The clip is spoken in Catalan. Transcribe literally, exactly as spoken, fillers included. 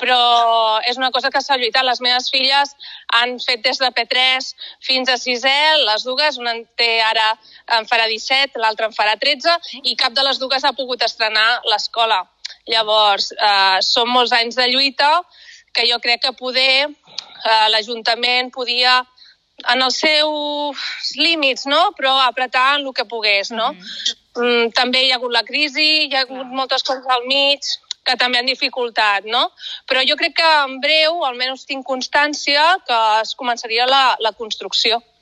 però és una cosa que s'ha lluitat. Les meves filles han fet des de P tres fins a sisè, les dues, una en té ara, en farà disset, l'altra en farà tretze, i cap de les dues ha pogut estrenar l'escola. Llavors, eh, són molts anys de lluita que jo crec que poder eh, l'Ajuntament podia, en els seus límits, no? Però apretar en el que pogués, no? Mm-hmm. També hi ha hagut la crisi, hi ha hagut moltes coses al mig que també han dificultat, no? Però jo crec que en breu, almenys tinc constància, que es començaria la, la construcció.